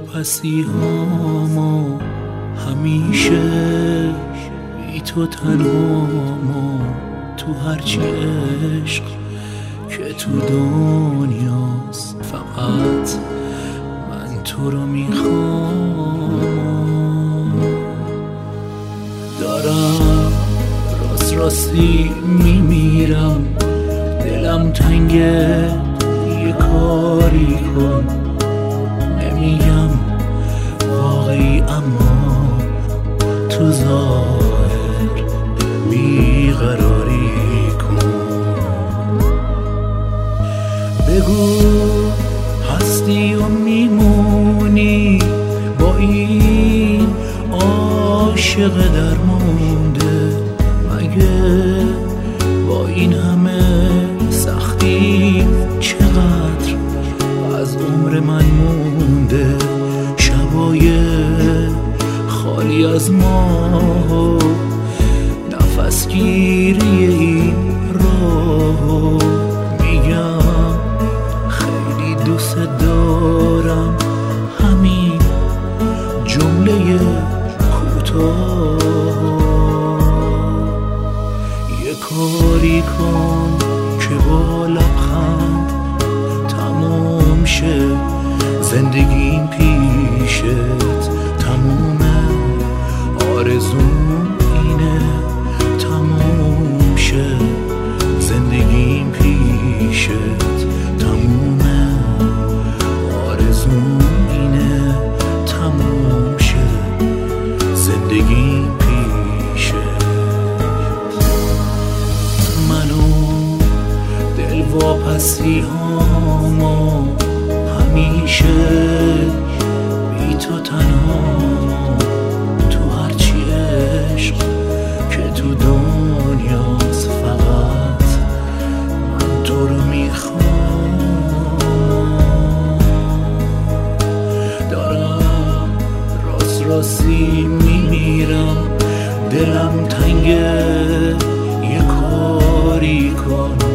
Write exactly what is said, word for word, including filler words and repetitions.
واپسی هامو همیشه بی تو تنهامو تو هرچی عشق که تو دنیاست فقط من تو رو میخوام. دارم راست راستی میمیرم، دلم تنگه یه کاری کن، نمیگم واقعی اما تو ظاهر بیقراری کن. بگو هستی و میمونی با این عاشق درمونده، مگه با این همه سختی چقدر از عمر من مونده؟ شبای خالی از ماه، نفس گیری این راه، میگم خیلی دوست دارم، همین جمله کوتاه. یه کاری کن که با لبخند تموم شه زندگیم پیشت، تمومه آرزوم اینه تموم شه زندگیم پیشت، تمومه آرزوم اینه تموم شه زندگیم پیشت. منو دل واپسی هامو همیشه بی تو تنها تو هرچی عشق که تو دنیاست فقط من تو رو میخوام. دارم راست راستی میمیرم، دلم تنگه یه کاری کن،